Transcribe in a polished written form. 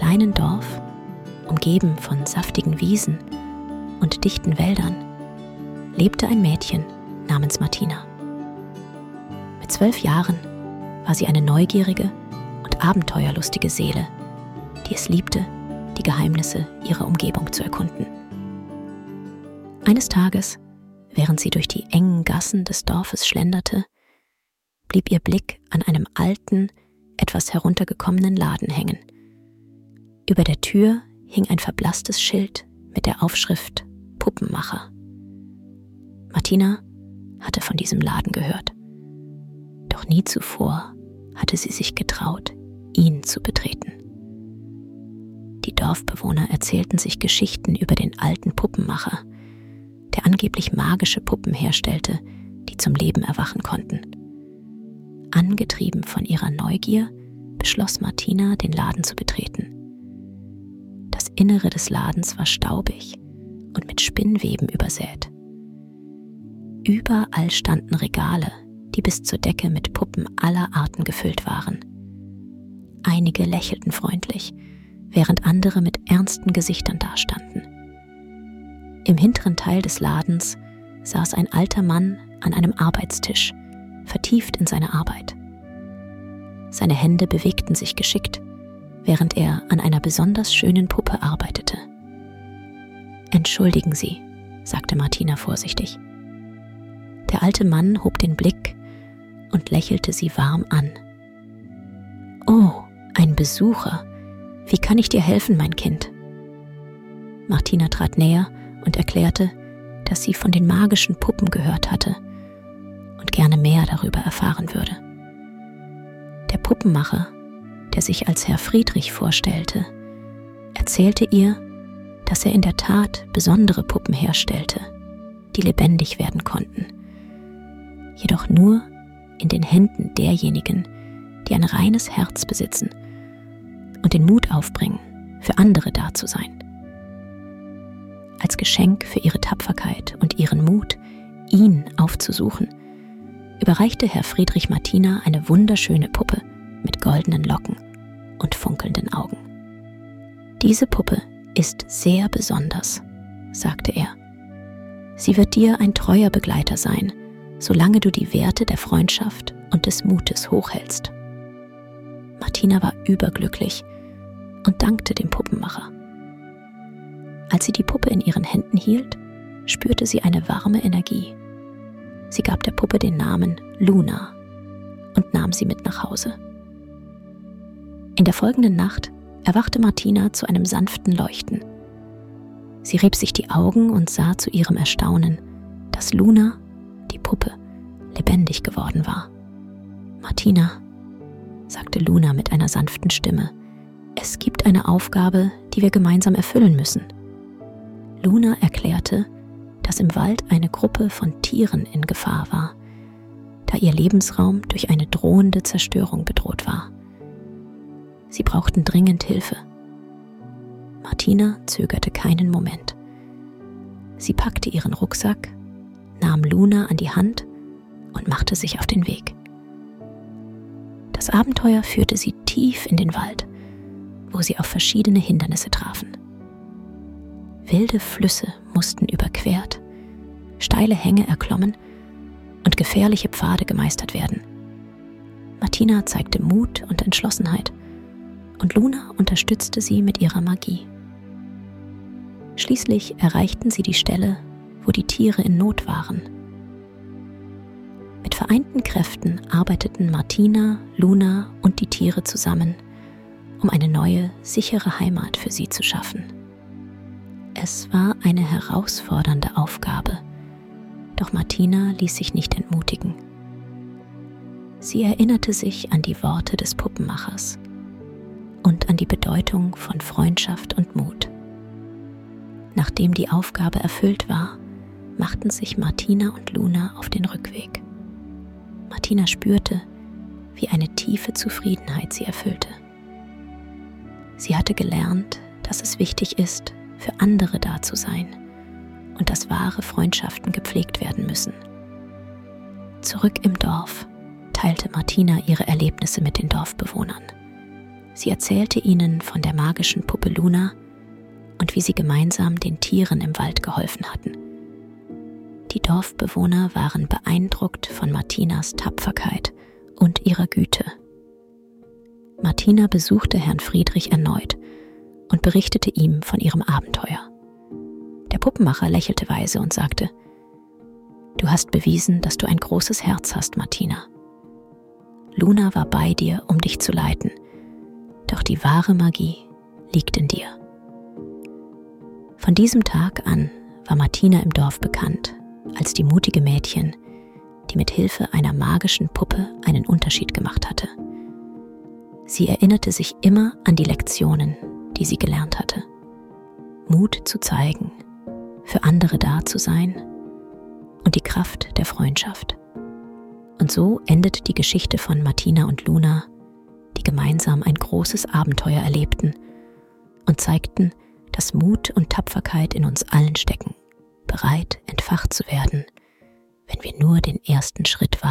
kleinen Dorf, umgeben von saftigen Wiesen und dichten Wäldern, lebte ein Mädchen namens Martina. Mit 12 Jahren war sie eine neugierige und abenteuerlustige Seele, die es liebte, die Geheimnisse ihrer Umgebung zu erkunden. Eines Tages, während sie durch die engen Gassen des Dorfes schlenderte, blieb ihr Blick an einem alten, etwas heruntergekommenen Laden hängen. Über der Tür hing ein verblasstes Schild mit der Aufschrift Puppenmacher. Martina hatte von diesem Laden gehört. Doch nie zuvor hatte sie sich getraut, ihn zu betreten. Die Dorfbewohner erzählten sich Geschichten über den alten Puppenmacher, der angeblich magische Puppen herstellte, die zum Leben erwachen konnten. Angetrieben von ihrer Neugier beschloss Martina, den Laden zu betreten. Das Innere des Ladens war staubig und mit Spinnweben übersät. Überall standen Regale, die bis zur Decke mit Puppen aller Arten gefüllt waren. Einige lächelten freundlich, während andere mit ernsten Gesichtern dastanden. Im hinteren Teil des Ladens saß ein alter Mann an einem Arbeitstisch, vertieft in seine Arbeit. Seine Hände bewegten sich geschickt, während er an einer besonders schönen Puppe arbeitete. »Entschuldigen Sie«, sagte Martina vorsichtig. Der alte Mann hob den Blick und lächelte sie warm an. »Oh, ein Besucher. Wie kann ich dir helfen, mein Kind?« Martina trat näher und erklärte, dass sie von den magischen Puppen gehört hatte und gerne mehr darüber erfahren würde. Der Puppenmacher, der sich als Herr Friedrich vorstellte, erzählte ihr, dass er in der Tat besondere Puppen herstellte, die lebendig werden konnten, jedoch nur in den Händen derjenigen, die ein reines Herz besitzen und den Mut aufbringen, für andere da zu sein. Als Geschenk für ihre Tapferkeit und ihren Mut, ihn aufzusuchen, überreichte Herr Friedrich Martina eine wunderschöne Puppe mit goldenen Locken und funkelnden Augen. »Diese Puppe ist sehr besonders«, sagte er. »Sie wird dir ein treuer Begleiter sein, solange du die Werte der Freundschaft und des Mutes hochhältst.« Martina war überglücklich und dankte dem Puppenmacher. Als sie die Puppe in ihren Händen hielt, spürte sie eine warme Energie. Sie gab der Puppe den Namen Luna und nahm sie mit nach Hause. In der folgenden Nacht erwachte Martina zu einem sanften Leuchten. Sie rieb sich die Augen und sah zu ihrem Erstaunen, dass Luna, die Puppe, lebendig geworden war. »Martina«, sagte Luna mit einer sanften Stimme, »es gibt eine Aufgabe, die wir gemeinsam erfüllen müssen.« Luna erklärte, dass im Wald eine Gruppe von Tieren in Gefahr war, da ihr Lebensraum durch eine drohende Zerstörung bedroht war. Sie brauchten dringend Hilfe. Martina zögerte keinen Moment. Sie packte ihren Rucksack, nahm Luna an die Hand und machte sich auf den Weg. Das Abenteuer führte sie tief in den Wald, wo sie auf verschiedene Hindernisse trafen. Wilde Flüsse mussten überquert, steile Hänge erklommen und gefährliche Pfade gemeistert werden. Martina zeigte Mut und Entschlossenheit und Luna unterstützte sie mit ihrer Magie. Schließlich erreichten sie die Stelle, wo die Tiere in Not waren. Mit vereinten Kräften arbeiteten Martina, Luna und die Tiere zusammen, um eine neue, sichere Heimat für sie zu schaffen. Es war eine herausfordernde Aufgabe, doch Martina ließ sich nicht entmutigen. Sie erinnerte sich an die Worte des Puppenmachers und an die Bedeutung von Freundschaft und Mut. Nachdem die Aufgabe erfüllt war, machten sich Martina und Luna auf den Rückweg. Martina spürte, wie eine tiefe Zufriedenheit sie erfüllte. Sie hatte gelernt, dass es wichtig ist, für andere da zu sein und dass wahre Freundschaften gepflegt werden müssen. Zurück im Dorf teilte Martina ihre Erlebnisse mit den Dorfbewohnern. Sie erzählte ihnen von der magischen Puppe Luna und wie sie gemeinsam den Tieren im Wald geholfen hatten. Die Dorfbewohner waren beeindruckt von Martinas Tapferkeit und ihrer Güte. Martina besuchte Herrn Friedrich erneut und berichtete ihm von ihrem Abenteuer. Der Puppenmacher lächelte weise und sagte: »Du hast bewiesen, dass du ein großes Herz hast, Martina. Luna war bei dir, um dich zu leiten, doch die wahre Magie liegt in dir.« Von diesem Tag an war Martina im Dorf bekannt als die mutige Mädchen, die mit Hilfe einer magischen Puppe einen Unterschied gemacht hatte. Sie erinnerte sich immer an die Lektionen, die sie gelernt hatte. Mut zu zeigen, für andere da zu sein und die Kraft der Freundschaft. Und so endet die Geschichte von Martina und Luna, die gemeinsam ein großes Abenteuer erlebten und zeigten, dass Mut und Tapferkeit in uns allen stecken, bereit, entfacht zu werden, wenn wir nur den ersten Schritt wagen.